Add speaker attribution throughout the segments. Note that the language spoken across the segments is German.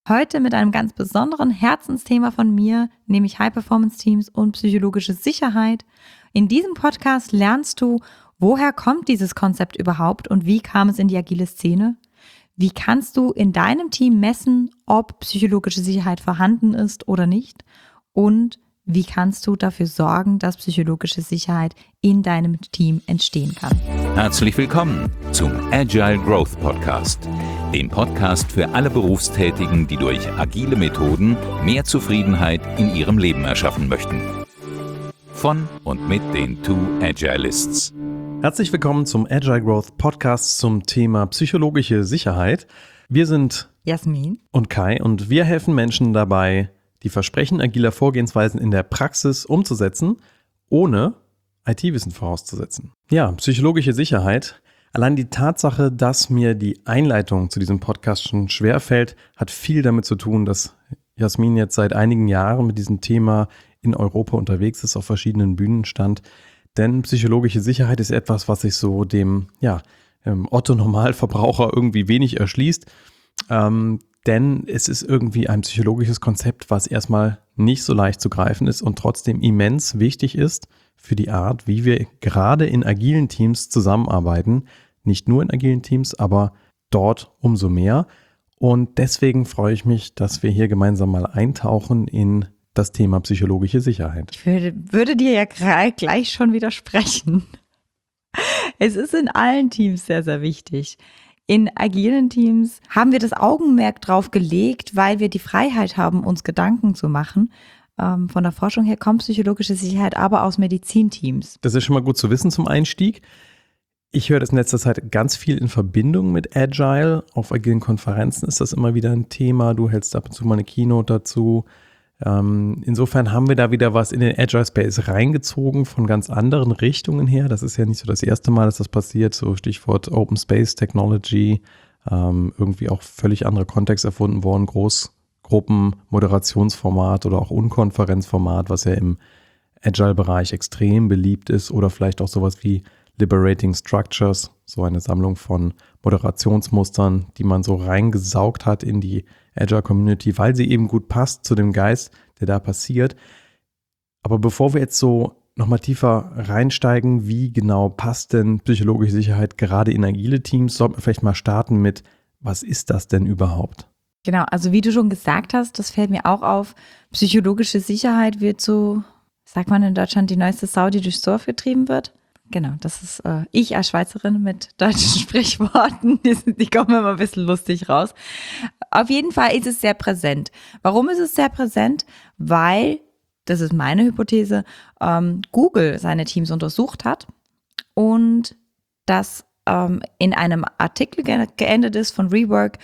Speaker 1: Heute mit einem ganz besonderen Herzensthema von mir, nämlich High-Performance-Teams und psychologische Sicherheit. In diesem Podcast lernst du, woher kommt dieses Konzept überhaupt und wie kam es in die agile Szene? Wie kannst du in deinem Team messen, ob psychologische Sicherheit vorhanden ist oder nicht? Und wie kannst du dafür sorgen, dass psychologische Sicherheit in deinem Team entstehen kann?
Speaker 2: Herzlich willkommen zum Agile Growth Podcast, dem Podcast für alle Berufstätigen, die durch agile Methoden mehr Zufriedenheit in ihrem Leben erschaffen möchten. Von und mit den Two Agilists.
Speaker 3: Herzlich willkommen zum Agile Growth Podcast zum Thema psychologische Sicherheit. Wir sind
Speaker 1: Jasmin
Speaker 3: und Kai und wir helfen Menschen dabei, die Versprechen agiler Vorgehensweisen in der Praxis umzusetzen, ohne IT-Wissen vorauszusetzen. Ja, psychologische Sicherheit. Allein die Tatsache, dass mir die Einleitung zu diesem Podcast schon schwerfällt, hat viel damit zu tun, dass Jasmin jetzt seit einigen Jahren mit diesem Thema in Europa unterwegs ist, auf verschiedenen Bühnen stand. Denn psychologische Sicherheit ist etwas, was sich so dem Otto-Normalverbraucher irgendwie wenig erschließt. Denn es ist irgendwie ein psychologisches Konzept, was erstmal nicht so leicht zu greifen ist und trotzdem immens wichtig ist für die Art, wie wir gerade in agilen Teams zusammenarbeiten. Nicht nur in agilen Teams, aber dort umso mehr. Und deswegen freue ich mich, dass wir hier gemeinsam mal eintauchen in das Thema psychologische Sicherheit.
Speaker 1: Ich würde dir ja gleich schon widersprechen. Es ist in allen Teams sehr, sehr wichtig. In agilen Teams haben wir das Augenmerk drauf gelegt, weil wir die Freiheit haben, uns Gedanken zu machen. Von der Forschung her kommt psychologische Sicherheit aber aus Medizinteams.
Speaker 3: Das ist schon mal gut zu wissen zum Einstieg. Ich höre das in letzter Zeit ganz viel in Verbindung mit Agile. Auf agilen Konferenzen ist das immer wieder ein Thema. Du hältst ab und zu mal eine Keynote dazu. Insofern haben wir da wieder was in den Agile Space reingezogen von ganz anderen Richtungen her. Das ist ja nicht so das erste Mal, dass das passiert. So Stichwort Open Space Technology, irgendwie auch völlig andere Kontext erfunden worden. Großgruppen, Moderationsformat oder auch Unkonferenzformat, was ja im Agile-Bereich extrem beliebt ist. Oder vielleicht auch sowas wie Liberating Structures, so eine Sammlung von Moderationsmustern, die man so reingesaugt hat in die Agile-Community, weil sie eben gut passt zu dem Geist, der da passiert. Aber bevor wir jetzt so nochmal tiefer reinsteigen, wie genau passt denn psychologische Sicherheit gerade in agile Teams, sollten wir vielleicht mal starten mit, was ist das denn überhaupt?
Speaker 1: Genau, also wie du schon gesagt hast, das fällt mir auch auf, psychologische Sicherheit wird so, sagt man in Deutschland, die neueste Sau, die durchs Dorf getrieben wird. Genau, das ist ich als Schweizerin mit deutschen Sprichworten, die kommen immer ein bisschen lustig raus. Auf jeden Fall ist es sehr präsent. Warum ist es sehr präsent? Weil, das ist meine Hypothese, Google seine Teams untersucht hat und das in einem Artikel geendet ist von Rework,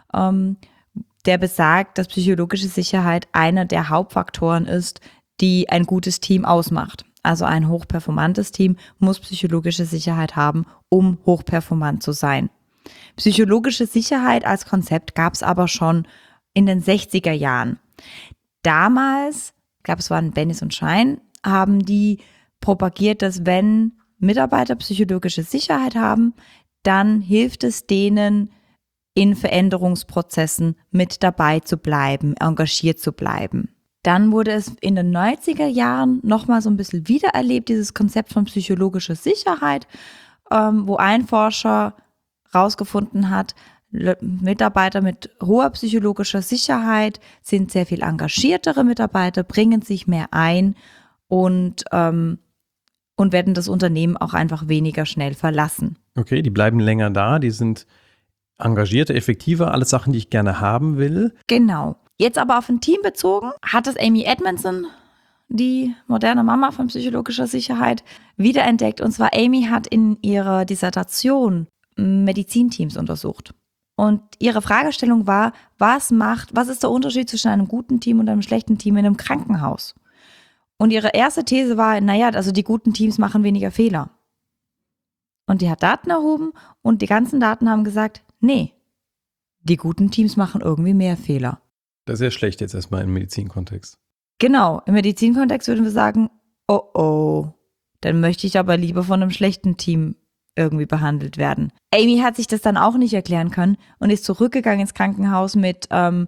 Speaker 1: der besagt, dass psychologische Sicherheit einer der Hauptfaktoren ist, die ein gutes Team ausmacht. Also ein hochperformantes Team muss psychologische Sicherheit haben, um hochperformant zu sein. Psychologische Sicherheit als Konzept gab es aber schon in den 60er Jahren. Damals, ich glaube es waren Bennis und Schein, haben die propagiert, dass wenn Mitarbeiter psychologische Sicherheit haben, dann hilft es denen, in Veränderungsprozessen mit dabei zu bleiben, engagiert zu bleiben. Dann wurde es in den 90er Jahren nochmal so ein bisschen wiedererlebt, dieses Konzept von psychologischer Sicherheit, wo ein Forscher rausgefunden hat, Mitarbeiter mit hoher psychologischer Sicherheit sind sehr viel engagiertere Mitarbeiter, bringen sich mehr ein und werden das Unternehmen auch einfach weniger schnell verlassen.
Speaker 3: Okay, die bleiben länger da, die sind engagierter, effektiver, alles Sachen, die ich gerne haben will.
Speaker 1: Genau. Jetzt aber auf ein Team bezogen, hat es Amy Edmondson, die moderne Mama von psychologischer Sicherheit, wiederentdeckt. Und zwar Amy hat in ihrer Dissertation Medizinteams untersucht. Und ihre Fragestellung war, was ist der Unterschied zwischen einem guten Team und einem schlechten Team in einem Krankenhaus? Und ihre erste These war, also die guten Teams machen weniger Fehler. Und die hat Daten erhoben und die ganzen Daten haben gesagt, nee, die guten Teams machen irgendwie mehr Fehler.
Speaker 3: Das ist ja schlecht jetzt erstmal im Medizinkontext.
Speaker 1: Genau, im Medizinkontext würden wir sagen, oh, dann möchte ich aber lieber von einem schlechten Team irgendwie behandelt werden. Amy hat sich das dann auch nicht erklären können und ist zurückgegangen ins Krankenhaus mit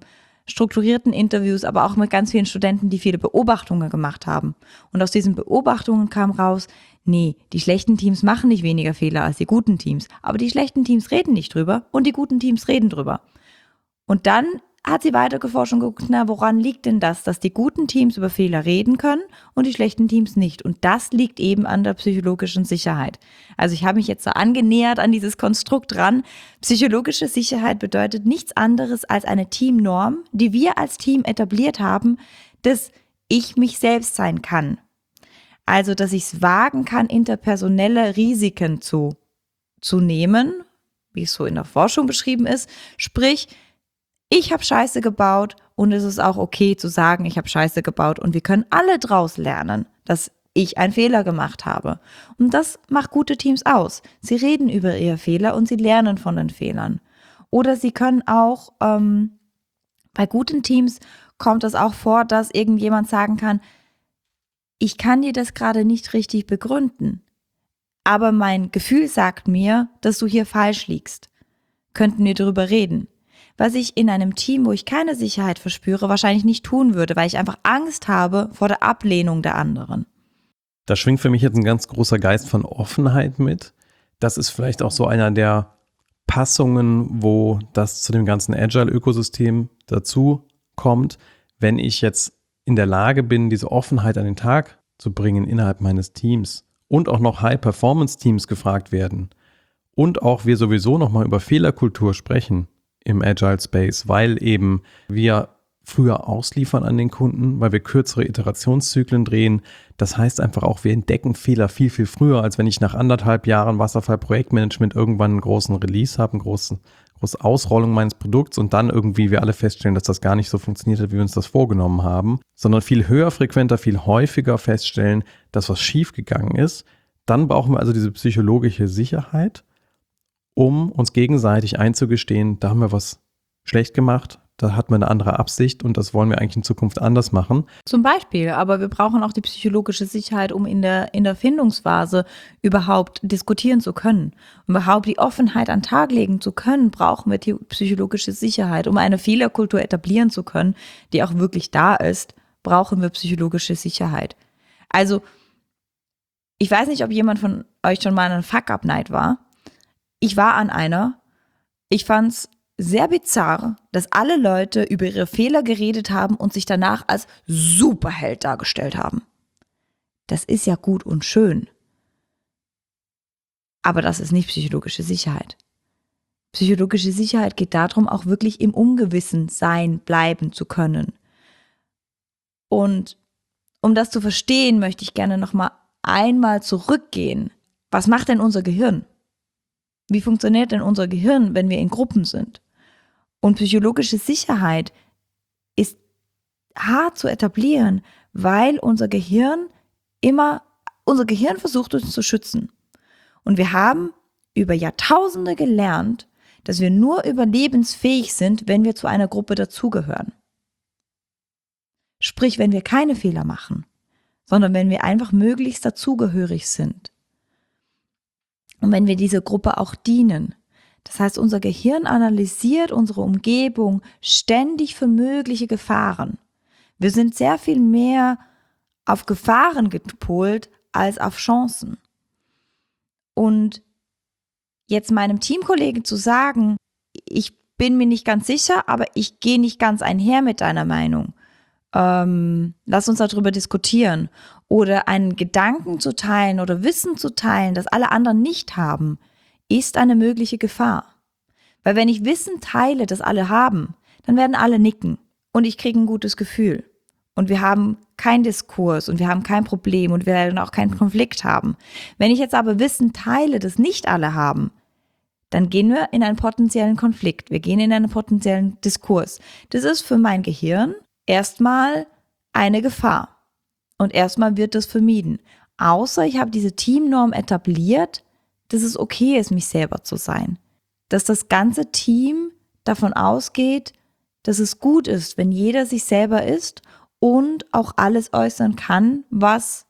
Speaker 1: strukturierten Interviews, aber auch mit ganz vielen Studenten, die viele Beobachtungen gemacht haben. Und aus diesen Beobachtungen kam raus, nee, die schlechten Teams machen nicht weniger Fehler als die guten Teams, aber die schlechten Teams reden nicht drüber und die guten Teams reden drüber. Und dann hat sie weiter geforscht und geguckt, na, woran liegt denn das, dass die guten Teams über Fehler reden können und die schlechten Teams nicht? Und das liegt eben an der psychologischen Sicherheit. Also ich habe mich jetzt so angenähert an dieses Konstrukt ran. Psychologische Sicherheit bedeutet nichts anderes als eine Teamnorm, die wir als Team etabliert haben, dass ich mich selbst sein kann. Also, dass ich es wagen kann, interpersonelle Risiken zu nehmen, wie es so in der Forschung beschrieben ist. Sprich, ich habe Scheiße gebaut und es ist auch okay zu sagen, ich habe Scheiße gebaut und wir können alle draus lernen, dass ich einen Fehler gemacht habe. Und das macht gute Teams aus. Sie reden über ihre Fehler und sie lernen von den Fehlern. Oder sie können auch, bei guten Teams kommt es auch vor, dass irgendjemand sagen kann, ich kann dir das gerade nicht richtig begründen, aber mein Gefühl sagt mir, dass du hier falsch liegst. Könnten wir darüber reden? Was ich in einem Team, wo ich keine Sicherheit verspüre, wahrscheinlich nicht tun würde, weil ich einfach Angst habe vor der Ablehnung der anderen.
Speaker 3: Da schwingt für mich jetzt ein ganz großer Geist von Offenheit mit. Das ist vielleicht auch so einer der Passungen, wo das zu dem ganzen Agile-Ökosystem dazu kommt. Wenn ich jetzt in der Lage bin, diese Offenheit an den Tag zu bringen innerhalb meines Teams und auch noch High-Performance-Teams gefragt werden und auch wir sowieso nochmal über Fehlerkultur sprechen im Agile Space, weil eben wir früher ausliefern an den Kunden, weil wir kürzere Iterationszyklen drehen. Das heißt einfach auch, wir entdecken Fehler viel, viel früher, als wenn ich nach 1,5 Jahren Wasserfall-Projektmanagement irgendwann einen großen Release habe, eine große Ausrollung meines Produkts und dann irgendwie wir alle feststellen, dass das gar nicht so funktioniert hat, wie wir uns das vorgenommen haben, sondern viel höher frequenter, viel häufiger feststellen, dass was schiefgegangen ist. Dann brauchen wir also diese psychologische Sicherheit, um uns gegenseitig einzugestehen, da haben wir was schlecht gemacht, da hat man eine andere Absicht und das wollen wir eigentlich in Zukunft anders machen.
Speaker 1: Zum Beispiel, aber wir brauchen auch die psychologische Sicherheit, um in der Findungsphase überhaupt diskutieren zu können. Um überhaupt die Offenheit an den Tag legen zu können, brauchen wir die psychologische Sicherheit. Um eine Fehlerkultur etablieren zu können, die auch wirklich da ist, brauchen wir psychologische Sicherheit. Also, ich weiß nicht, ob jemand von euch schon mal an einer Fuck-Up-Night war. Ich war an einer. Ich fand's sehr bizarr, dass alle Leute über ihre Fehler geredet haben und sich danach als Superheld dargestellt haben. Das ist ja gut und schön. Aber das ist nicht psychologische Sicherheit. Psychologische Sicherheit geht darum, auch wirklich im Ungewissen sein, bleiben zu können. Und um das zu verstehen, möchte ich gerne noch mal einmal zurückgehen. Was macht denn unser Gehirn? Wie funktioniert denn unser Gehirn, wenn wir in Gruppen sind? Und psychologische Sicherheit ist hart zu etablieren, weil unser Gehirn versucht, uns zu schützen. Und wir haben über Jahrtausende gelernt, dass wir nur überlebensfähig sind, wenn wir zu einer Gruppe dazugehören. Sprich, wenn wir keine Fehler machen, sondern wenn wir einfach möglichst dazugehörig sind. Und wenn wir dieser Gruppe auch dienen. Das heißt, unser Gehirn analysiert unsere Umgebung ständig für mögliche Gefahren. Wir sind sehr viel mehr auf Gefahren gepolt als auf Chancen. Und jetzt meinem Teamkollegen zu sagen, ich bin mir nicht ganz sicher, aber ich gehe nicht ganz einher mit deiner Meinung. Lass uns darüber diskutieren. Oder einen Gedanken zu teilen oder Wissen zu teilen, das alle anderen nicht haben, ist eine mögliche Gefahr. Weil wenn ich Wissen teile, das alle haben, dann werden alle nicken und ich kriege ein gutes Gefühl. Und wir haben keinen Diskurs und wir haben kein Problem und wir werden auch keinen Konflikt haben. Wenn ich jetzt aber Wissen teile, das nicht alle haben, dann gehen wir in einen potenziellen Konflikt. Wir gehen in einen potenziellen Diskurs. Das ist für mein Gehirn erstmal eine Gefahr. Und erstmal wird das vermieden. Außer ich habe diese Teamnorm etabliert, dass es okay ist, mich selber zu sein. Dass das ganze Team davon ausgeht, dass es gut ist, wenn jeder sich selber ist und auch alles äußern kann, was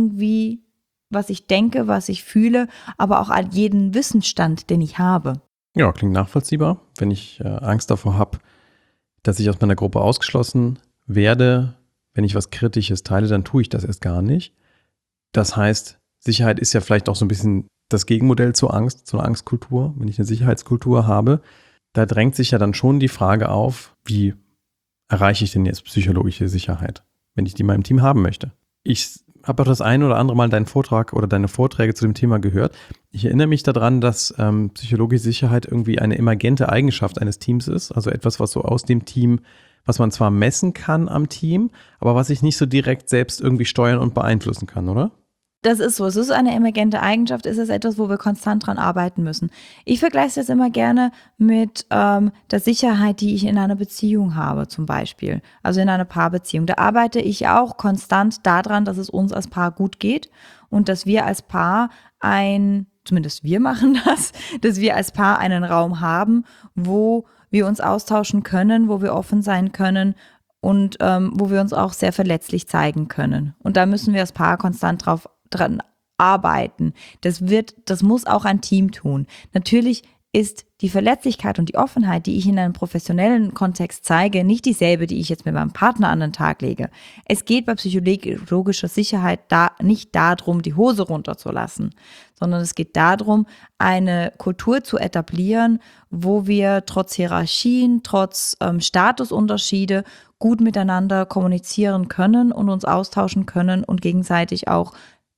Speaker 1: ich denke, was ich fühle, aber auch an jeden Wissensstand, den ich habe.
Speaker 3: Ja, klingt nachvollziehbar. Wenn ich Angst davor habe, dass ich aus meiner Gruppe ausgeschlossen werde. Wenn ich was Kritisches teile, dann tue ich das erst gar nicht. Das heißt, Sicherheit ist ja vielleicht auch so ein bisschen das Gegenmodell zur Angst, zu einer Angstkultur. Wenn ich eine Sicherheitskultur habe, da drängt sich ja dann schon die Frage auf, wie erreiche ich denn jetzt psychologische Sicherheit, wenn ich die in meinem Team haben möchte? Ich habe auch das ein oder andere Mal deinen Vortrag oder deine Vorträge zu dem Thema gehört. Ich erinnere mich daran, dass psychologische Sicherheit irgendwie eine emergente Eigenschaft eines Teams ist, also etwas, was so aus dem Team, was man zwar messen kann am Team, aber was ich nicht so direkt selbst irgendwie steuern und beeinflussen kann, oder?
Speaker 1: Das ist so. Es ist eine emergente Eigenschaft, es ist etwas, wo wir konstant dran arbeiten müssen. Ich vergleiche das immer gerne mit der Sicherheit, die ich in einer Beziehung habe, zum Beispiel. Also in einer Paarbeziehung. Da arbeite ich auch konstant daran, dass es uns als Paar gut geht und dass wir als Paar zumindest wir machen das, dass wir als Paar einen Raum haben, wo wir uns austauschen können, wo wir offen sein können und wo wir uns auch sehr verletzlich zeigen können. Und da müssen wir als Paar konstant dran arbeiten. Das muss auch ein Team tun. Natürlich ist die Verletzlichkeit und die Offenheit, die ich in einem professionellen Kontext zeige, nicht dieselbe, die ich jetzt mit meinem Partner an den Tag lege. Es geht bei psychologischer Sicherheit nicht darum, die Hose runterzulassen, sondern es geht darum, eine Kultur zu etablieren, wo wir trotz Hierarchien, trotz Statusunterschiede gut miteinander kommunizieren können und uns austauschen können und gegenseitig auch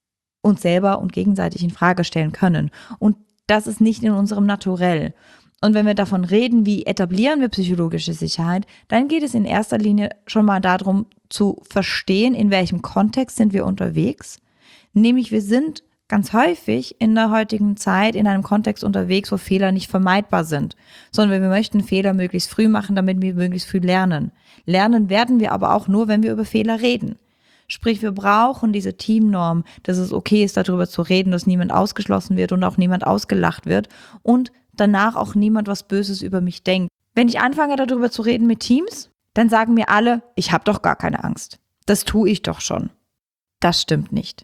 Speaker 1: uns selber und gegenseitig in Frage stellen können. Und das ist nicht in unserem Naturell. Und wenn wir davon reden, wie etablieren wir psychologische Sicherheit, dann geht es in erster Linie schon mal darum zu verstehen, in welchem Kontext sind wir unterwegs. Nämlich wir sind ganz häufig in der heutigen Zeit in einem Kontext unterwegs, wo Fehler nicht vermeidbar sind, sondern wir möchten Fehler möglichst früh machen, damit wir möglichst früh lernen. Lernen werden wir aber auch nur, wenn wir über Fehler reden. Sprich, wir brauchen diese Teamnorm, dass es okay ist, darüber zu reden, dass niemand ausgeschlossen wird und auch niemand ausgelacht wird und danach auch niemand was Böses über mich denkt. Wenn ich anfange, darüber zu reden mit Teams, dann sagen mir alle, ich habe doch gar keine Angst. Das tue ich doch schon. Das stimmt nicht.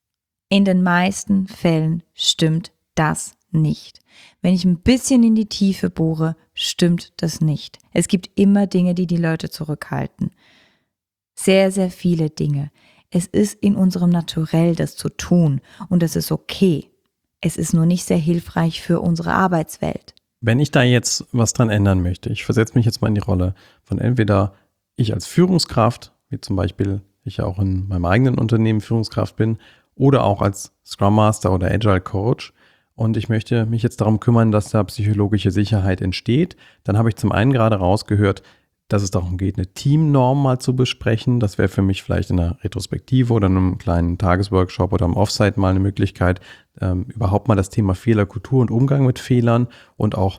Speaker 1: In den meisten Fällen stimmt das nicht. Wenn ich ein bisschen in die Tiefe bohre, stimmt das nicht. Es gibt immer Dinge, die die Leute zurückhalten. Sehr, sehr viele Dinge. Es ist in unserem Naturell, das zu tun und das ist okay. Es ist nur nicht sehr hilfreich für unsere Arbeitswelt.
Speaker 3: Wenn ich da jetzt was dran ändern möchte, ich versetze mich jetzt mal in die Rolle von entweder ich als Führungskraft, wie zum Beispiel ich ja auch in meinem eigenen Unternehmen Führungskraft bin, oder auch als Scrum Master oder Agile Coach und ich möchte mich jetzt darum kümmern, dass da psychologische Sicherheit entsteht, dann habe ich zum einen gerade rausgehört, dass es darum geht, eine Teamnorm mal zu besprechen. Das wäre für mich vielleicht in einer Retrospektive oder in einem kleinen Tagesworkshop oder am Offsite mal eine Möglichkeit, überhaupt mal das Thema Fehlerkultur und Umgang mit Fehlern und auch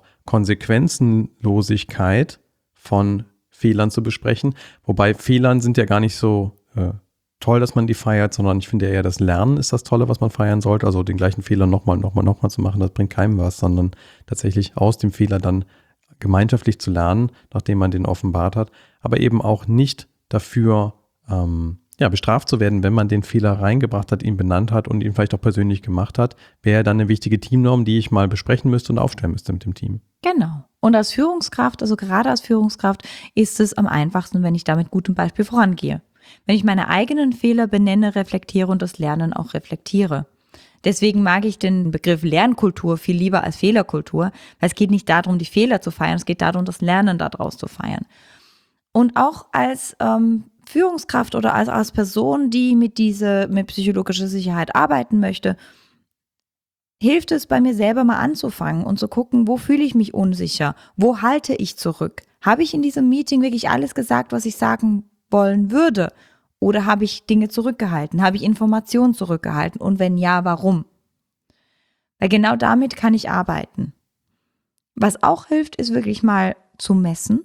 Speaker 3: Konsequenzenlosigkeit von Fehlern zu besprechen. Wobei Fehlern sind ja gar nicht so toll, dass man die feiert, sondern ich finde ja eher das Lernen ist das Tolle, was man feiern sollte. Also den gleichen Fehler nochmal zu machen, das bringt keinem was, sondern tatsächlich aus dem Fehler dann gemeinschaftlich zu lernen, nachdem man den offenbart hat, aber eben auch nicht dafür bestraft zu werden, wenn man den Fehler reingebracht hat, ihn benannt hat und ihn vielleicht auch persönlich gemacht hat, wäre dann eine wichtige Teamnorm, die ich mal besprechen müsste und aufstellen müsste mit dem Team.
Speaker 1: Genau. Und als Führungskraft, also gerade als Führungskraft, ist es am einfachsten, wenn ich da mit gutem Beispiel vorangehe. Wenn ich meine eigenen Fehler benenne, reflektiere und das Lernen auch reflektiere. Deswegen mag ich den Begriff Lernkultur viel lieber als Fehlerkultur, weil es geht nicht darum, die Fehler zu feiern, es geht darum, das Lernen daraus zu feiern. Und auch als Führungskraft oder als Person, die mit psychologischer Sicherheit arbeiten möchte, hilft es bei mir selber mal anzufangen und zu gucken, wo fühle ich mich unsicher, wo halte ich zurück? Habe ich in diesem Meeting wirklich alles gesagt, was ich sagen wollen würde? Oder habe ich Dinge zurückgehalten? Habe ich Informationen zurückgehalten? Und wenn ja, warum? Weil genau damit kann ich arbeiten. Was auch hilft, ist wirklich mal zu messen.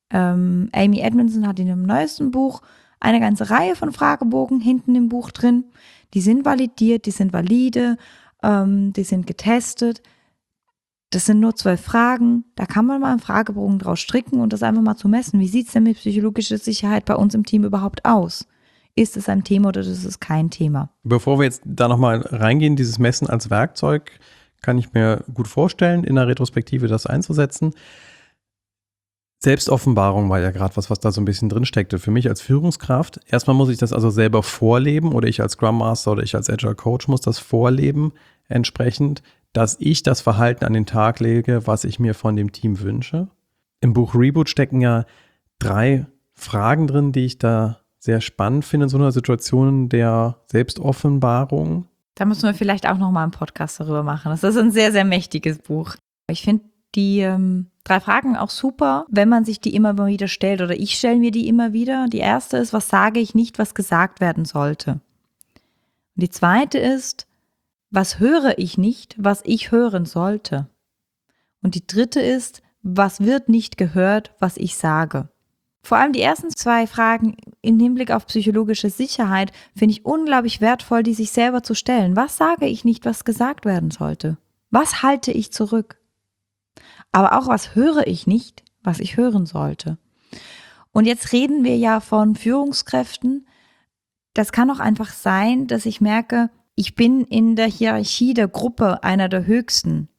Speaker 1: Amy Edmondson hat in ihrem neuesten Buch eine ganze Reihe von Fragebogen hinten im Buch drin. Die sind validiert, die sind valide, die sind getestet. Das sind nur 12 Fragen. Da kann man mal einen Fragebogen draus stricken und das einfach mal zu messen. Wie sieht es denn mit psychologischer Sicherheit bei uns im Team überhaupt aus? Ist es ein Thema oder ist es kein Thema?
Speaker 3: Bevor wir jetzt da nochmal reingehen, dieses Messen als Werkzeug, kann ich mir gut vorstellen, in der Retrospektive das einzusetzen. Selbstoffenbarung war ja gerade was da so ein bisschen drin steckte. Für mich als Führungskraft, erstmal muss ich das also selber vorleben oder ich als Scrum Master oder ich als Agile Coach muss das vorleben entsprechend, dass ich das Verhalten an den Tag lege, was ich mir von dem Team wünsche. Im Buch Reboot stecken ja 3 Fragen drin, die ich da sehr spannend finde in so einer Situation der Selbstoffenbarung.
Speaker 1: Da müssen wir vielleicht auch nochmal einen Podcast darüber machen. Das ist ein sehr, sehr mächtiges Buch. Ich finde die 3 Fragen auch super, wenn man sich die immer wieder stellt, oder ich stelle mir die immer wieder. Die erste ist, was sage ich nicht, was gesagt werden sollte? Und die zweite ist, was höre ich nicht, was ich hören sollte? Und die dritte ist, was wird nicht gehört, was ich sage? Vor allem die ersten 2 Fragen im Hinblick auf psychologische Sicherheit finde ich unglaublich wertvoll, die sich selber zu stellen. Was sage ich nicht, was gesagt werden sollte? Was halte ich zurück? Aber auch, was höre ich nicht, was ich hören sollte? Und jetzt reden wir ja von Führungskräften. Das kann auch einfach sein, dass ich merke, ich bin in der Hierarchie der Gruppe einer der Höchsten.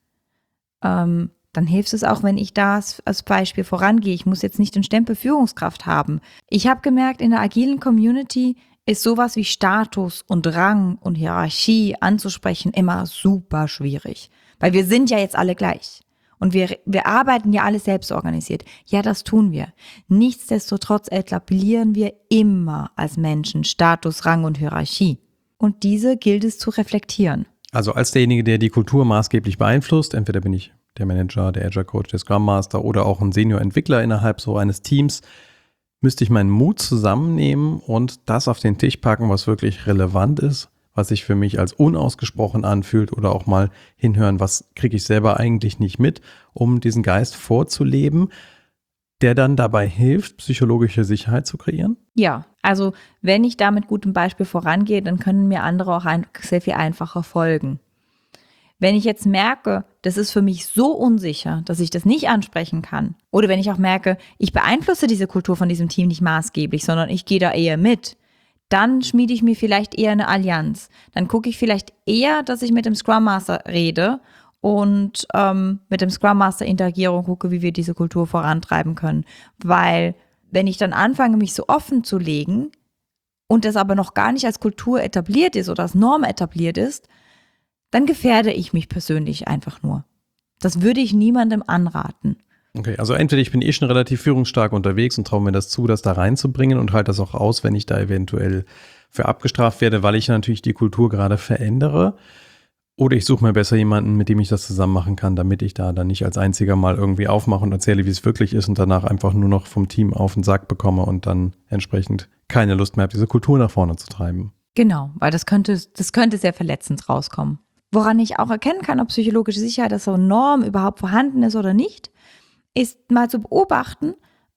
Speaker 1: Dann hilft es auch, wenn ich da als Beispiel vorangehe. Ich muss jetzt nicht den Stempel Führungskraft haben. Ich habe gemerkt, in der agilen Community ist sowas wie Status und Rang und Hierarchie anzusprechen immer super schwierig. Weil wir sind ja jetzt alle gleich. Und wir arbeiten ja alle selbst organisiert. Ja, das tun wir. Nichtsdestotrotz etablieren wir immer als Menschen Status, Rang und Hierarchie. Und diese gilt es zu reflektieren.
Speaker 3: Also als derjenige, der die Kultur maßgeblich beeinflusst, entweder bin ich der Manager, der Agile Coach, der Scrum Master oder auch ein Senior-Entwickler innerhalb so eines Teams, müsste ich meinen Mut zusammennehmen und das auf den Tisch packen, was wirklich relevant ist, was sich für mich als unausgesprochen anfühlt oder auch mal hinhören, was kriege ich selber eigentlich nicht mit, um diesen Geist vorzuleben, der dann dabei hilft, psychologische Sicherheit zu kreieren?
Speaker 1: Ja, also wenn ich da mit gutem Beispiel vorangehe, dann können mir andere auch sehr viel einfacher folgen. Wenn ich jetzt merke, das ist für mich so unsicher, dass ich das nicht ansprechen kann, oder wenn ich auch merke, ich beeinflusse diese Kultur von diesem Team nicht maßgeblich, sondern ich gehe da eher mit, dann schmiede ich mir vielleicht eher eine Allianz. Dann gucke ich vielleicht eher, dass ich mit dem Scrum Master rede und mit dem Scrum Master interagiere und gucke, wie wir diese Kultur vorantreiben können. Weil wenn ich dann anfange, mich so offen zu legen und das aber noch gar nicht als Kultur etabliert ist oder als Norm etabliert ist, dann gefährde ich mich persönlich einfach nur. Das würde ich niemandem anraten.
Speaker 3: Okay, also entweder ich bin schon relativ führungsstark unterwegs und traue mir das zu, das da reinzubringen und halte das auch aus, wenn ich da eventuell für abgestraft werde, weil ich natürlich die Kultur gerade verändere. Oder ich suche mir besser jemanden, mit dem ich das zusammen machen kann, damit ich da dann nicht als einziger mal irgendwie aufmache und erzähle, wie es wirklich ist und danach einfach nur noch vom Team auf den Sack bekomme und dann entsprechend keine Lust mehr habe, diese Kultur nach vorne zu treiben.
Speaker 1: Genau, weil das könnte sehr verletzend rauskommen. Woran ich auch erkennen kann, ob psychologische Sicherheit, dass so eine Norm überhaupt vorhanden ist oder nicht, ist mal zu beobachten,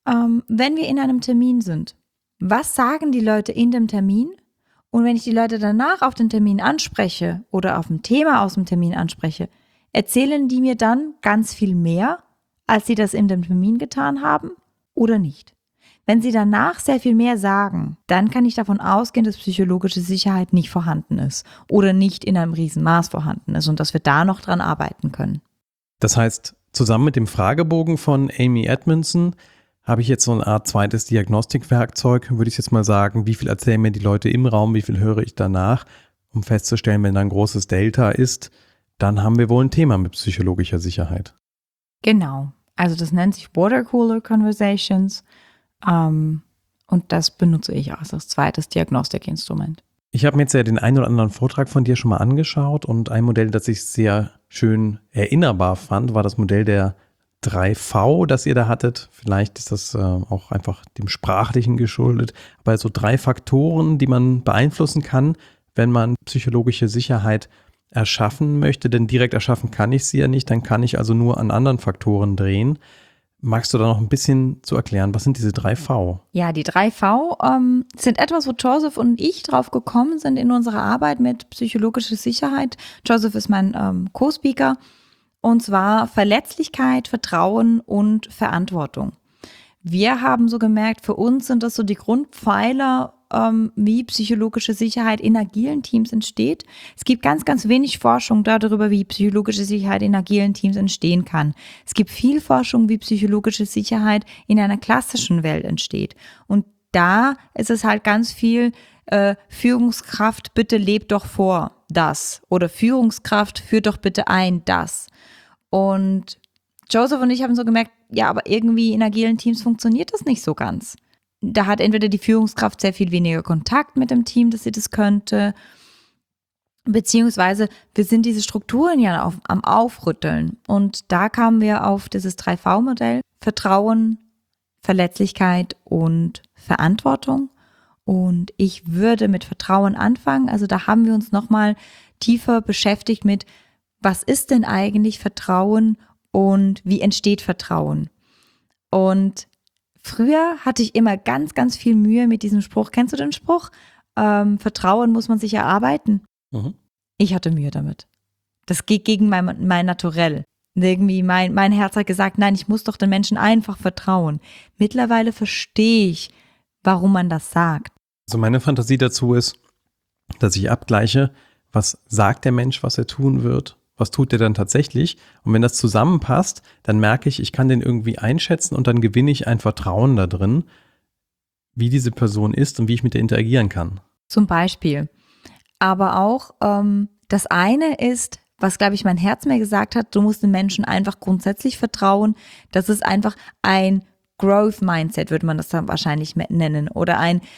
Speaker 1: wenn wir in einem Termin sind. Was sagen die Leute in dem Termin? Und wenn ich die Leute danach auf den Termin anspreche oder auf ein Thema aus dem Termin anspreche, erzählen die mir dann ganz viel mehr, als sie das in dem Termin getan haben oder nicht? Wenn sie danach sehr viel mehr sagen, dann kann ich davon ausgehen, dass psychologische Sicherheit nicht vorhanden ist oder nicht in einem Riesenmaß vorhanden ist und dass wir da noch dran arbeiten können.
Speaker 3: Das heißt, zusammen mit dem Fragebogen von Amy Edmondson habe ich jetzt so eine Art zweites Diagnostikwerkzeug, würde ich jetzt mal sagen, wie viel erzählen mir die Leute im Raum, wie viel höre ich danach, um festzustellen, wenn da ein großes Delta ist, dann haben wir wohl ein Thema mit psychologischer Sicherheit.
Speaker 1: Genau, also das nennt sich Watercooler Conversations. Und das benutze ich als zweites Diagnostikinstrument.
Speaker 3: Ich habe mir jetzt ja den einen oder anderen Vortrag von dir schon mal angeschaut und ein Modell, das ich sehr schön erinnerbar fand, war das Modell der 3V, das ihr da hattet. Vielleicht ist das auch einfach dem Sprachlichen geschuldet, aber so 3 Faktoren, die man beeinflussen kann, wenn man psychologische Sicherheit erschaffen möchte, denn direkt erschaffen kann ich sie ja nicht, dann kann ich also nur an anderen Faktoren drehen. Magst du da noch ein bisschen zu erklären, was sind diese 3V?
Speaker 1: Ja, die 3V sind etwas, wo Joseph und ich drauf gekommen sind in unserer Arbeit mit psychologischer Sicherheit. Joseph ist mein Co-Speaker, und zwar Verletzlichkeit, Vertrauen und Verantwortung. Wir haben so gemerkt, für uns sind das so die Grundpfeiler wie psychologische Sicherheit in agilen Teams entsteht. Es gibt ganz, ganz wenig Forschung darüber, wie psychologische Sicherheit in agilen Teams entstehen kann. Es gibt viel Forschung, wie psychologische Sicherheit in einer klassischen Welt entsteht. Und da ist es halt ganz viel Führungskraft, bitte lebt doch vor das. Oder Führungskraft, führt doch bitte ein das. Und Joseph und ich haben so gemerkt, ja, aber irgendwie in agilen Teams funktioniert das nicht so ganz. Da hat entweder die Führungskraft sehr viel weniger Kontakt mit dem Team, dass sie das könnte, beziehungsweise wir sind diese Strukturen ja am Aufrütteln. Und da kamen wir auf dieses 3V-Modell: Vertrauen, Verletzlichkeit und Verantwortung. Und ich würde mit Vertrauen anfangen. Also da haben wir uns nochmal tiefer beschäftigt mit, was ist denn eigentlich Vertrauen und wie entsteht Vertrauen? Und früher hatte ich immer ganz, ganz viel Mühe mit diesem Spruch. Kennst du den Spruch? Vertrauen muss man sich erarbeiten. Mhm. Ich hatte Mühe damit. Das geht gegen mein Naturell. Irgendwie mein Herz hat gesagt, nein, ich muss doch den Menschen einfach vertrauen. Mittlerweile verstehe ich, warum man das sagt.
Speaker 3: Also meine Fantasie dazu ist, dass ich abgleiche, was sagt der Mensch, was er tun wird, was tut er dann tatsächlich. Und wenn das zusammenpasst, dann merke ich kann den irgendwie einschätzen und dann gewinne ich ein Vertrauen da drin, wie diese Person ist und wie ich mit der interagieren kann.
Speaker 1: Zum Beispiel. Aber auch das eine ist, was, glaube ich, mein Herz mir gesagt hat, du musst den Menschen einfach grundsätzlich vertrauen. Das ist einfach ein Growth-Mindset, würde man das dann wahrscheinlich nennen. Oder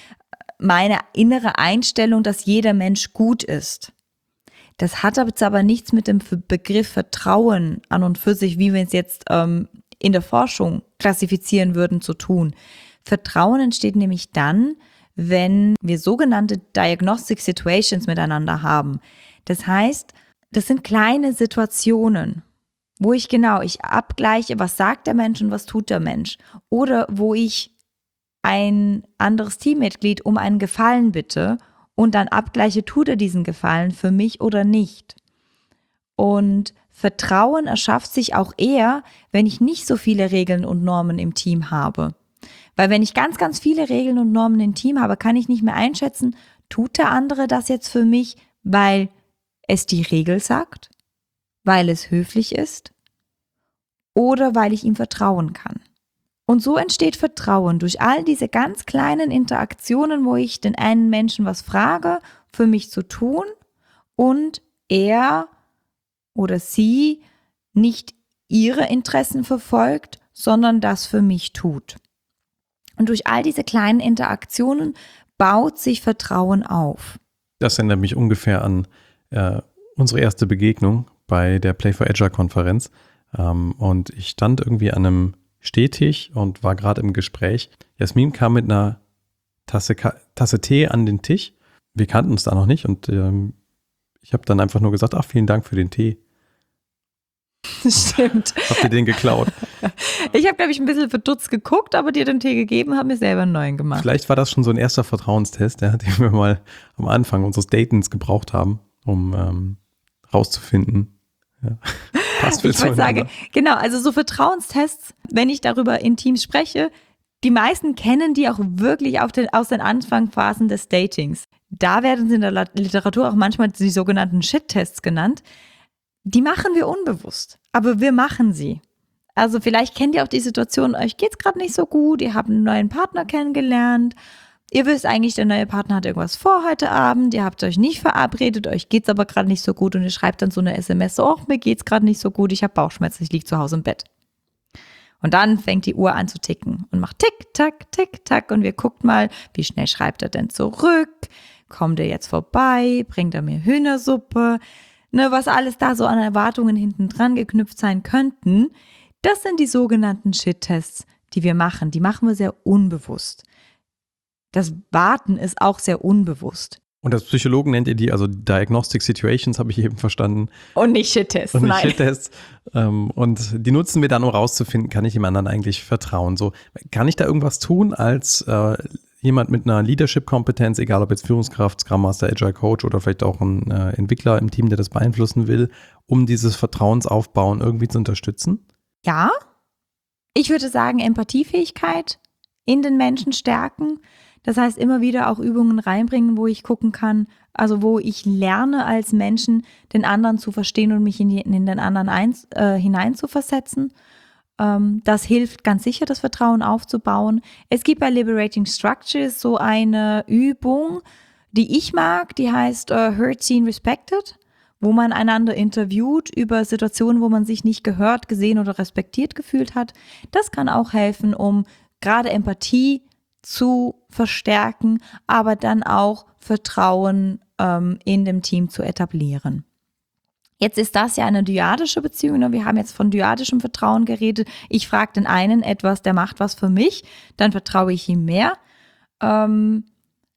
Speaker 1: meine innere Einstellung, dass jeder Mensch gut ist. Das hat aber nichts mit dem Begriff Vertrauen an und für sich, wie wir es jetzt in der Forschung klassifizieren würden, zu tun. Vertrauen entsteht nämlich dann, wenn wir sogenannte Diagnostic Situations miteinander haben. Das heißt, das sind kleine Situationen, wo ich abgleiche, was sagt der Mensch und was tut der Mensch. Oder wo ich ein anderes Teammitglied um einen Gefallen bitte und dann abgleiche, tut er diesen Gefallen für mich oder nicht. Und Vertrauen erschafft sich auch eher, wenn ich nicht so viele Regeln und Normen im Team habe. Weil wenn ich ganz, ganz viele Regeln und Normen im Team habe, kann ich nicht mehr einschätzen, tut der andere das jetzt für mich, weil es die Regel sagt, weil es höflich ist oder weil ich ihm vertrauen kann. Und so entsteht Vertrauen durch all diese ganz kleinen Interaktionen, wo ich den einen Menschen was frage, für mich zu tun und er oder sie nicht ihre Interessen verfolgt, sondern das für mich tut. Und durch all diese kleinen Interaktionen baut sich Vertrauen auf.
Speaker 3: Das erinnert mich ungefähr an unsere erste Begegnung bei der Play for Agile Konferenz. Und ich stand irgendwie an einem Stehtisch und war gerade im Gespräch. Jasmin kam mit einer Tasse Tee an den Tisch. Wir kannten uns da noch nicht und ich habe dann einfach nur gesagt, vielen Dank für den Tee.
Speaker 1: Stimmt.
Speaker 3: Habt ihr den geklaut?
Speaker 1: Ich habe, glaube ich, ein bisschen verdutzt geguckt, aber dir den Tee gegeben, habe mir selber einen neuen gemacht.
Speaker 3: Vielleicht war das schon so ein erster Vertrauenstest, den wir mal am Anfang unseres Datens gebraucht haben, um rauszufinden. Ja.
Speaker 1: Ich wollte sagen, genau, also so Vertrauenstests, wenn ich darüber in Teams spreche, die meisten kennen die auch wirklich aus den Anfangsphasen des Datings. Da werden sie in der Literatur auch manchmal die sogenannten Shit-Tests genannt. Die machen wir unbewusst, aber wir machen sie. Also vielleicht kennt ihr auch die Situation, euch geht's gerade nicht so gut, ihr habt einen neuen Partner kennengelernt, ihr wisst eigentlich, der neue Partner hat irgendwas vor heute Abend, ihr habt euch nicht verabredet, euch geht's aber gerade nicht so gut und ihr schreibt dann so eine SMS, mir geht's gerade nicht so gut, ich habe Bauchschmerzen, ich liege zu Hause im Bett. Und dann fängt die Uhr an zu ticken und macht tick, tack, tick, tack und wir gucken mal, wie schnell schreibt er denn zurück, kommt er jetzt vorbei, bringt er mir Hühnersuppe, was alles da so an Erwartungen hinten dran geknüpft sein könnten, das sind die sogenannten Shit-Tests, die wir machen. Die machen wir sehr unbewusst. Das Warten ist auch sehr unbewusst.
Speaker 3: Und als Psychologen nennt ihr die, also Diagnostic Situations, habe ich eben verstanden.
Speaker 1: Und nicht Shit-Tests,
Speaker 3: nein. Shit-Tests. Und die nutzen wir dann, um rauszufinden, kann ich dem anderen eigentlich vertrauen? So, kann ich da irgendwas tun als jemand mit einer Leadership-Kompetenz, egal ob jetzt Führungskraft, Scrum Master, Agile Coach oder vielleicht auch ein Entwickler im Team, der das beeinflussen will, um dieses Vertrauensaufbauen irgendwie zu unterstützen?
Speaker 1: Ja, ich würde sagen, Empathiefähigkeit in den Menschen stärken. Das heißt, immer wieder auch Übungen reinbringen, wo ich gucken kann, also wo ich lerne als Menschen, den anderen zu verstehen und mich in den anderen hineinzuversetzen. Das hilft ganz sicher, das Vertrauen aufzubauen. Es gibt bei Liberating Structures so eine Übung, die ich mag, die heißt Heard, Seen, Respected, wo man einander interviewt über Situationen, wo man sich nicht gehört, gesehen oder respektiert gefühlt hat. Das kann auch helfen, um gerade Empathie zu verstärken, aber dann auch Vertrauen in dem Team zu etablieren. Jetzt ist das ja eine dyadische Beziehung. Ne? Wir haben jetzt von dyadischem Vertrauen geredet. Ich frage den einen etwas, der macht was für mich, dann vertraue ich ihm mehr. Und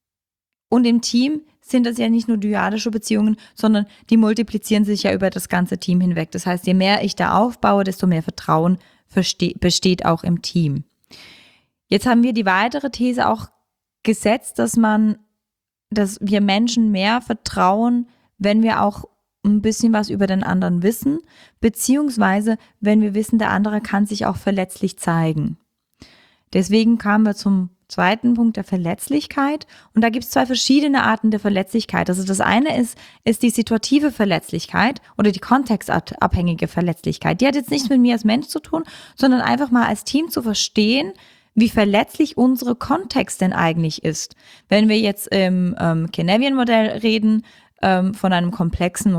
Speaker 1: im Team sind das ja nicht nur dyadische Beziehungen, sondern die multiplizieren sich ja über das ganze Team hinweg. Das heißt, je mehr ich da aufbaue, desto mehr Vertrauen besteht auch im Team. Jetzt haben wir die weitere These auch gesetzt, dass wir Menschen mehr vertrauen, wenn wir auch ein bisschen was über den anderen wissen, beziehungsweise wenn wir wissen, der andere kann sich auch verletzlich zeigen. Deswegen kamen wir zum zweiten Punkt der Verletzlichkeit. Und da gibt es 2 verschiedene Arten der Verletzlichkeit. Also das eine ist die situative Verletzlichkeit oder die kontextabhängige Verletzlichkeit. Die hat jetzt nichts mit mir als Mensch zu tun, sondern einfach mal als Team zu verstehen, wie verletzlich unsere Kontext denn eigentlich ist. Wenn wir jetzt im Canavian-Modell reden, von einem komplexen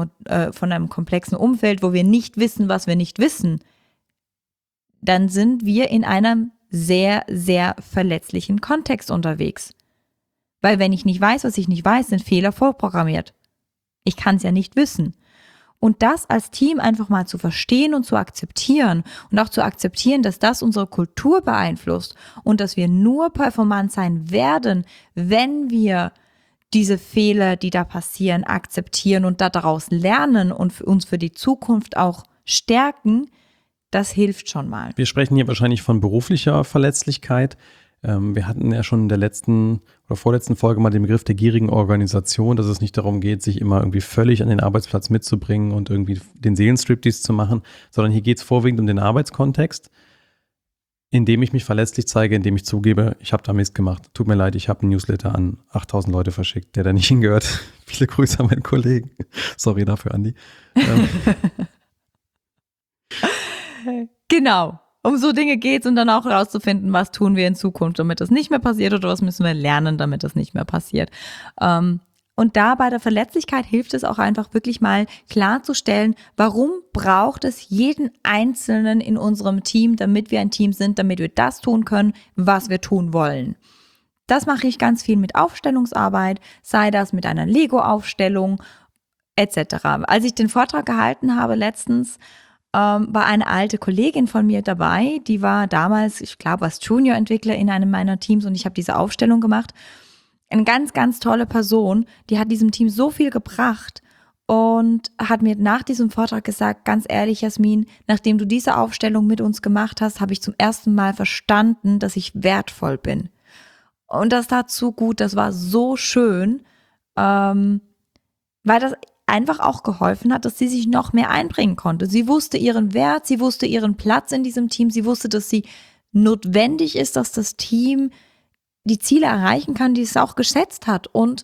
Speaker 1: Umfeld, wo wir nicht wissen, was wir nicht wissen, dann sind wir in einem sehr, sehr verletzlichen Kontext unterwegs. Weil wenn ich nicht weiß, was ich nicht weiß, sind Fehler vorprogrammiert. Ich kann es ja nicht wissen. Und das als Team einfach mal zu verstehen und zu akzeptieren und auch zu akzeptieren, dass das unsere Kultur beeinflusst und dass wir nur performant sein werden, wenn wir diese Fehler, die da passieren, akzeptieren und daraus lernen und uns für die Zukunft auch stärken, das hilft schon mal.
Speaker 3: Wir sprechen hier wahrscheinlich von beruflicher Verletzlichkeit. Wir hatten ja schon in der letzten oder vorletzten Folge mal den Begriff der gierigen Organisation, dass es nicht darum geht, sich immer irgendwie völlig an den Arbeitsplatz mitzubringen und irgendwie den Seelenstriptease zu machen, sondern hier geht es vorwiegend um den Arbeitskontext, indem ich mich verletzlich zeige, indem ich zugebe, ich habe da Mist gemacht. Tut mir leid, ich habe einen Newsletter an 8000 Leute verschickt, der da nicht hingehört. Viele Grüße an meinen Kollegen. Sorry dafür, Andi.
Speaker 1: Genau. Um so Dinge geht's und dann auch herauszufinden, was tun wir in Zukunft, damit das nicht mehr passiert oder was müssen wir lernen, damit das nicht mehr passiert. Und da bei der Verletzlichkeit hilft es auch einfach wirklich mal klarzustellen, warum braucht es jeden Einzelnen in unserem Team, damit wir ein Team sind, damit wir das tun können, was wir tun wollen. Das mache ich ganz viel mit Aufstellungsarbeit, sei das mit einer Lego-Aufstellung etc. Als ich den Vortrag gehalten habe letztens, war eine alte Kollegin von mir dabei, die war damals, ich glaube, als Junior-Entwickler in einem meiner Teams und ich habe diese Aufstellung gemacht. Eine ganz, ganz tolle Person, die hat diesem Team so viel gebracht und hat mir nach diesem Vortrag gesagt, ganz ehrlich, Jasmin, nachdem du diese Aufstellung mit uns gemacht hast, habe ich zum ersten Mal verstanden, dass ich wertvoll bin. Und das tat so gut, das war so schön, weil das einfach auch geholfen hat, dass sie sich noch mehr einbringen konnte. Sie wusste ihren Wert, sie wusste ihren Platz in diesem Team, sie wusste, dass sie notwendig ist, dass das Team die Ziele erreichen kann, die es auch gesetzt hat und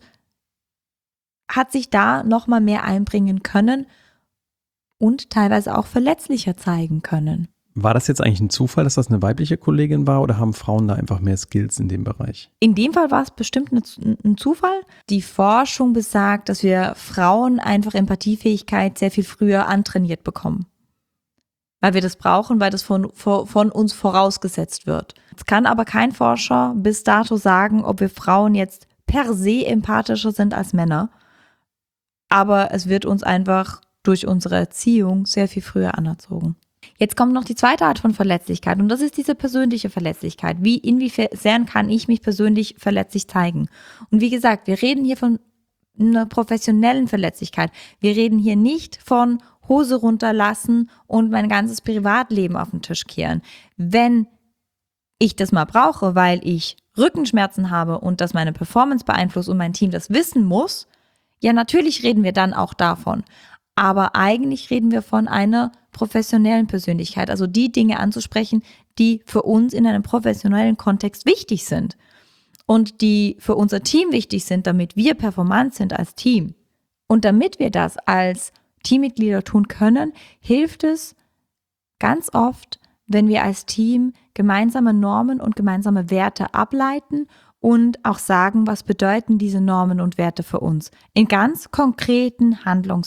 Speaker 1: hat sich da noch mal mehr einbringen können und teilweise auch verletzlicher zeigen können.
Speaker 3: War das jetzt eigentlich ein Zufall, dass das eine weibliche Kollegin war oder haben Frauen da einfach mehr Skills in dem Bereich?
Speaker 1: In dem Fall war es bestimmt ein Zufall. Die Forschung besagt, dass wir Frauen einfach Empathiefähigkeit sehr viel früher antrainiert bekommen. Weil wir das brauchen, weil das von uns vorausgesetzt wird. Es kann aber kein Forscher bis dato sagen, ob wir Frauen jetzt per se empathischer sind als Männer. Aber es wird uns einfach durch unsere Erziehung sehr viel früher anerzogen. Jetzt kommt noch die zweite Art von Verletzlichkeit und das ist diese persönliche Verletzlichkeit. Inwiefern kann ich mich persönlich verletzlich zeigen? Und wie gesagt, wir reden hier von einer professionellen Verletzlichkeit. Wir reden hier nicht von Hose runterlassen und mein ganzes Privatleben auf den Tisch kehren. Wenn ich das mal brauche, weil ich Rückenschmerzen habe und das meine Performance beeinflusst und mein Team das wissen muss, ja, natürlich reden wir dann auch davon. Aber eigentlich reden wir von einer professionellen Persönlichkeit, also die Dinge anzusprechen, die für uns in einem professionellen Kontext wichtig sind. und die für unser Team wichtig sind, damit wir performant sind als Team. Und damit wir das als Teammitglieder tun können, hilft es ganz oft, wenn wir als Team gemeinsame Normen und gemeinsame Werte ableiten und auch sagen, was bedeuten diese Normen und Werte für uns. In ganz konkreten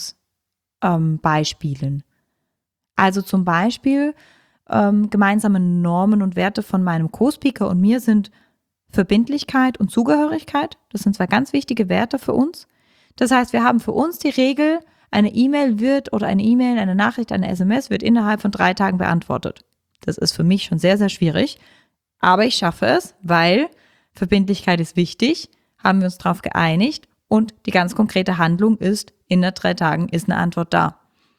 Speaker 1: Handlungsbeispielen. Also zum Beispiel gemeinsame Normen und Werte von meinem Co-Speaker und mir sind Verbindlichkeit und Zugehörigkeit. Das sind zwei ganz wichtige Werte für uns. Das heißt, wir haben für uns die Regel, eine E-Mail, eine Nachricht, eine SMS wird innerhalb von 3 Tagen beantwortet. Das ist für mich schon sehr, sehr schwierig. Aber ich schaffe es, weil Verbindlichkeit ist wichtig, haben wir uns darauf geeinigt und die ganz konkrete Handlung ist, in 3 Tagen ist eine Antwort da.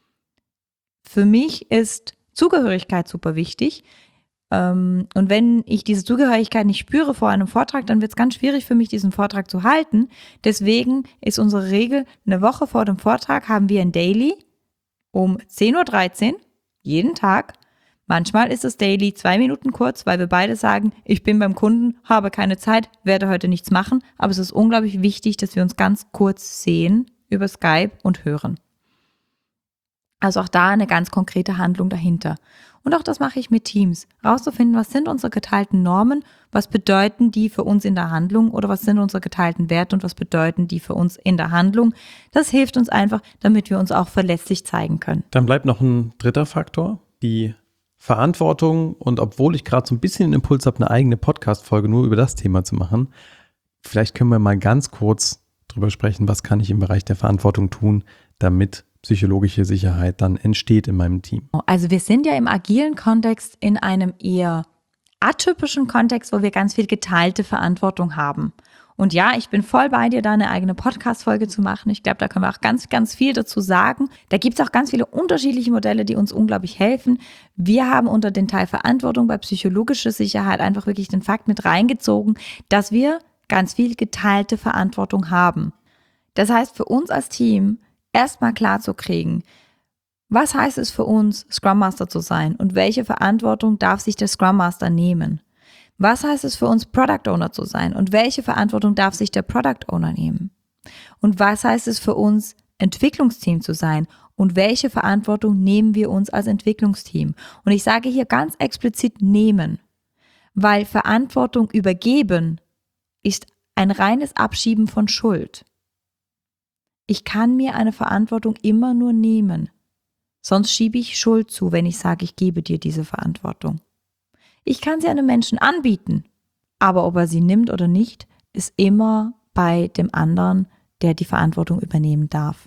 Speaker 1: Für mich ist Zugehörigkeit super wichtig. Und wenn ich diese Zugehörigkeit nicht spüre vor einem Vortrag, dann wird es ganz schwierig für mich, diesen Vortrag zu halten. Deswegen ist unsere Regel, eine Woche vor dem Vortrag haben wir ein Daily um 10.13 Uhr, jeden Tag. Manchmal ist das Daily 2 Minuten kurz, weil wir beide sagen, ich bin beim Kunden, habe keine Zeit, werde heute nichts machen. Aber es ist unglaublich wichtig, dass wir uns ganz kurz sehen über Skype und hören. Also auch da eine ganz konkrete Handlung dahinter. Und auch das mache ich mit Teams. Rauszufinden, was sind unsere geteilten Normen, was bedeuten die für uns in der Handlung oder was sind unsere geteilten Werte und was bedeuten die für uns in der Handlung. Das hilft uns einfach, damit wir uns auch verlässlich zeigen können.
Speaker 3: Dann bleibt noch ein dritter Faktor, die Verantwortung. Und obwohl ich gerade so ein bisschen den Impuls habe, eine eigene Podcast-Folge nur über das Thema zu machen, vielleicht können wir mal ganz kurz drüber sprechen, was kann ich im Bereich der Verantwortung tun, damit psychologische Sicherheit dann entsteht in meinem Team.
Speaker 1: Also wir sind ja im agilen Kontext in einem eher atypischen Kontext, wo wir ganz viel geteilte Verantwortung haben. Und ja, ich bin voll bei dir, da eine eigene Podcast-Folge zu machen. Ich glaube, da können wir auch ganz, ganz viel dazu sagen. Da gibt es auch ganz viele unterschiedliche Modelle, die uns unglaublich helfen. Wir haben unter den Teil Verantwortung bei psychologischer Sicherheit einfach wirklich den Fakt mit reingezogen, dass wir ganz viel geteilte Verantwortung haben. Das heißt, für uns als Team erstmal klar zu kriegen, was heißt es für uns, Scrum Master zu sein und welche Verantwortung darf sich der Scrum Master nehmen? Was heißt es für uns, Product Owner zu sein und welche Verantwortung darf sich der Product Owner nehmen? Und was heißt es für uns, Entwicklungsteam zu sein und welche Verantwortung nehmen wir uns als Entwicklungsteam? Und ich sage hier ganz explizit nehmen, weil Verantwortung übergeben ist ein reines Abschieben von Schuld. Ich kann mir eine Verantwortung immer nur nehmen. Sonst schiebe ich Schuld zu, wenn ich sage, ich gebe dir diese Verantwortung. Ich kann sie einem Menschen anbieten, aber ob er sie nimmt oder nicht, ist immer bei dem anderen, der die Verantwortung übernehmen darf.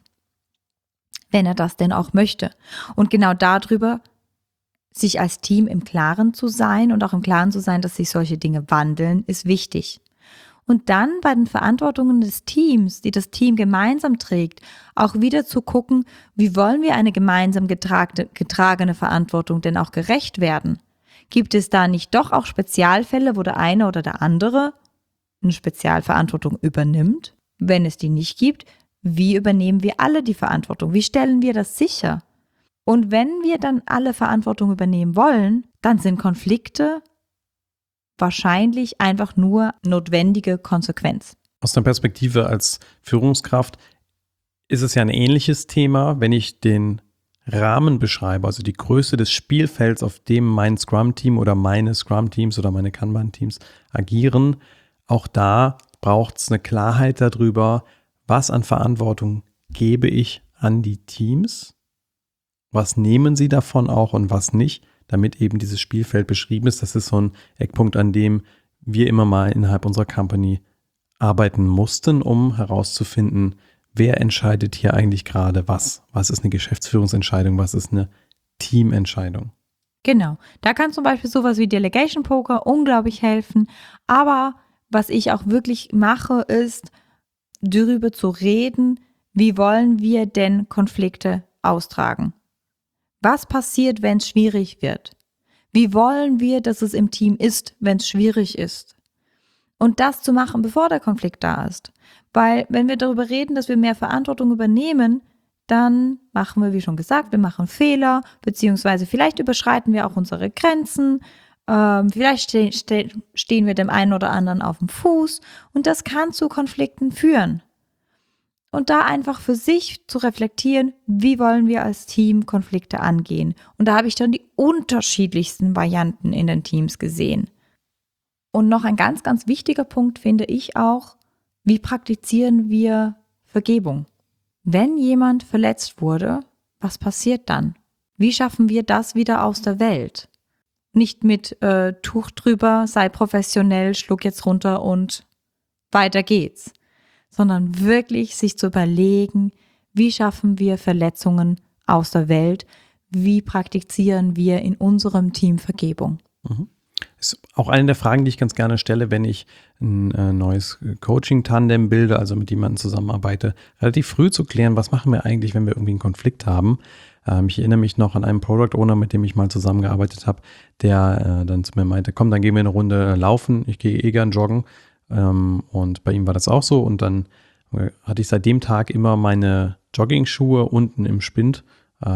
Speaker 1: Wenn er das denn auch möchte. Und genau darüber, sich als Team im Klaren zu sein und auch im Klaren zu sein, dass sich solche Dinge wandeln, ist wichtig. Und dann bei den Verantwortungen des Teams, die das Team gemeinsam trägt, auch wieder zu gucken, wie wollen wir eine gemeinsam getragene Verantwortung denn auch gerecht werden? Gibt es da nicht doch auch Spezialfälle, wo der eine oder der andere eine Spezialverantwortung übernimmt? Wenn es die nicht gibt, wie übernehmen wir alle die Verantwortung? Wie stellen wir das sicher? Und wenn wir dann alle Verantwortung übernehmen wollen, dann sind Konflikte wahrscheinlich einfach nur notwendige Konsequenz.
Speaker 3: Aus der Perspektive als Führungskraft ist es ja ein ähnliches Thema, wenn ich den Rahmen beschreibe, also die Größe des Spielfelds, auf dem mein Scrum-Team oder meine Scrum-Teams oder meine Kanban-Teams agieren. Auch da braucht es eine Klarheit darüber, was an Verantwortung gebe ich an die Teams, was nehmen sie davon auch und was nicht, damit eben dieses Spielfeld beschrieben ist. Das ist so ein Eckpunkt, an dem wir immer mal innerhalb unserer Company arbeiten mussten, um herauszufinden, wer entscheidet hier eigentlich gerade was? Was ist eine Geschäftsführungsentscheidung? Was ist eine Teamentscheidung?
Speaker 1: Genau, da kann zum Beispiel sowas wie Delegation Poker unglaublich helfen. Aber was ich auch wirklich mache, ist, darüber zu reden, wie wollen wir denn Konflikte austragen? Was passiert, wenn es schwierig wird? Wie wollen wir, dass es im Team ist, wenn es schwierig ist? Und das zu machen, bevor der Konflikt da ist. Weil wenn wir darüber reden, dass wir mehr Verantwortung übernehmen, dann machen wir, wie schon gesagt, wir machen Fehler, beziehungsweise vielleicht überschreiten wir auch unsere Grenzen. Vielleicht stehen wir dem einen oder anderen auf dem Fuß und das kann zu Konflikten führen. Und da einfach für sich zu reflektieren, wie wollen wir als Team Konflikte angehen. Und da habe ich dann die unterschiedlichsten Varianten in den Teams gesehen. Und noch ein ganz, ganz wichtiger Punkt finde ich auch, wie praktizieren wir Vergebung? Wenn jemand verletzt wurde, was passiert dann? Wie schaffen wir das wieder aus der Welt? Nicht mit Tuch drüber, sei professionell, schluck jetzt runter und weiter geht's. Sondern wirklich sich zu überlegen, wie schaffen wir Verletzungen aus der Welt? Wie praktizieren wir in unserem Team Vergebung?
Speaker 3: Mhm. Ist auch eine der Fragen, die ich ganz gerne stelle, wenn ich ein neues Coaching-Tandem bilde, also mit jemandem zusammenarbeite, relativ früh zu klären, was machen wir eigentlich, wenn wir irgendwie einen Konflikt haben. Ich erinnere mich noch an einen Product Owner, mit dem ich mal zusammengearbeitet habe, der dann zu mir meinte, komm, dann gehen wir eine Runde laufen, ich gehe gern joggen. Und bei ihm war das auch so. Und dann hatte ich seit dem Tag immer meine Jogging-Schuhe unten im Spind,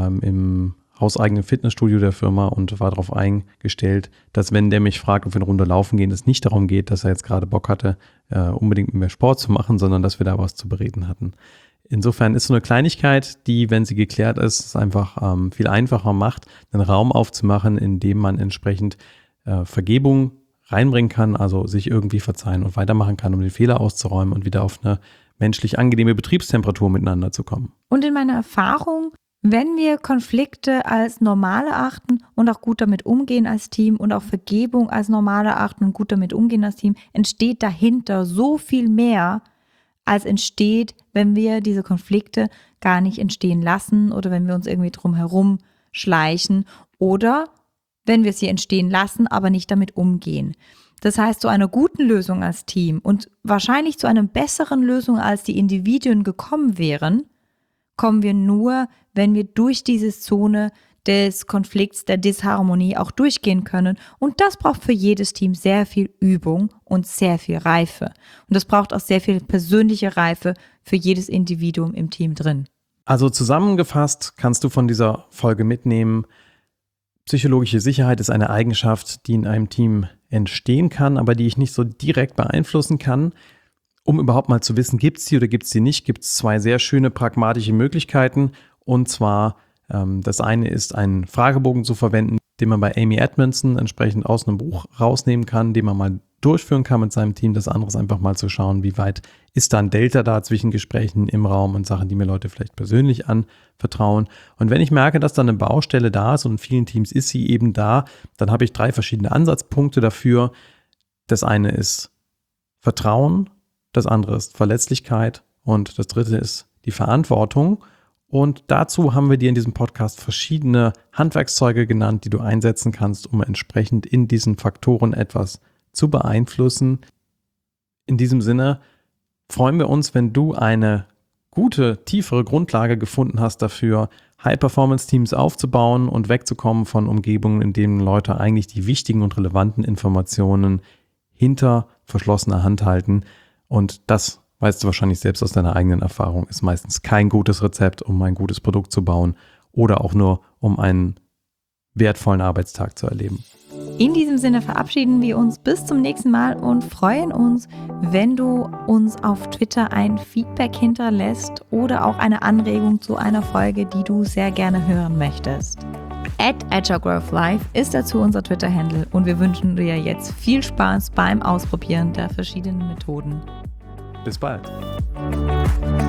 Speaker 3: im hauseigenen Fitnessstudio der Firma und war darauf eingestellt, dass wenn der mich fragt, ob wir eine Runde laufen gehen, es nicht darum geht, dass er jetzt gerade Bock hatte, unbedingt mit mir Sport zu machen, sondern dass wir da was zu bereden hatten. Insofern ist so eine Kleinigkeit, die, wenn sie geklärt ist, es einfach viel einfacher macht, einen Raum aufzumachen, in dem man entsprechend Vergebung reinbringen kann, also sich irgendwie verzeihen und weitermachen kann, um den Fehler auszuräumen und wieder auf eine menschlich angenehme Betriebstemperatur miteinander zu kommen.
Speaker 1: Und in meiner Erfahrung, wenn wir Konflikte als normal erachten und auch gut damit umgehen als Team und auch Vergebung als normal erachten und gut damit umgehen als Team, entsteht dahinter so viel mehr, als entsteht, wenn wir diese Konflikte gar nicht entstehen lassen oder wenn wir uns irgendwie drum herum schleichen oder wenn wir sie entstehen lassen, aber nicht damit umgehen. Das heißt, zu einer guten Lösung als Team und wahrscheinlich zu einer besseren Lösung, als die Individuen gekommen wären, kommen wir nur, wenn wir durch diese Zone des Konflikts, der Disharmonie auch durchgehen können. Und das braucht für jedes Team sehr viel Übung und sehr viel Reife. Und das braucht auch sehr viel persönliche Reife für jedes Individuum im Team drin.
Speaker 3: Also zusammengefasst kannst du von dieser Folge mitnehmen, psychologische Sicherheit ist eine Eigenschaft, die in einem Team entstehen kann, aber die ich nicht so direkt beeinflussen kann. Um überhaupt mal zu wissen, gibt es die oder gibt es die nicht, gibt es zwei sehr schöne pragmatische Möglichkeiten. Und zwar, das eine ist, einen Fragebogen zu verwenden, den man bei Amy Edmondson entsprechend aus einem Buch rausnehmen kann, den man mal durchführen kann mit seinem Team. Das andere ist einfach mal zu schauen, wie weit ist da ein Delta da zwischen Gesprächen im Raum und Sachen, die mir Leute vielleicht persönlich anvertrauen. Und wenn ich merke, dass da eine Baustelle da ist und in vielen Teams ist sie eben da, dann habe ich 3 verschiedene Ansatzpunkte dafür. Das eine ist Vertrauen, das andere ist Verletzlichkeit und das dritte ist die Verantwortung. Und dazu haben wir dir in diesem Podcast verschiedene Handwerkszeuge genannt, die du einsetzen kannst, um entsprechend in diesen Faktoren etwas zu beeinflussen. In diesem Sinne freuen wir uns, wenn du eine gute, tiefere Grundlage gefunden hast dafür, High-Performance-Teams aufzubauen und wegzukommen von Umgebungen, in denen Leute eigentlich die wichtigen und relevanten Informationen hinter verschlossener Hand halten. Und das, weißt du wahrscheinlich selbst aus deiner eigenen Erfahrung, ist meistens kein gutes Rezept, um ein gutes Produkt zu bauen oder auch nur, um einen wertvollen Arbeitstag zu erleben.
Speaker 1: In diesem Sinne verabschieden wir uns bis zum nächsten Mal und freuen uns, wenn du uns auf Twitter ein Feedback hinterlässt oder auch eine Anregung zu einer Folge, die du sehr gerne hören möchtest. @AgileGrowthLife ist dazu unser Twitter-Handle und wir wünschen dir jetzt viel Spaß beim Ausprobieren der verschiedenen Methoden.
Speaker 3: Bis bald.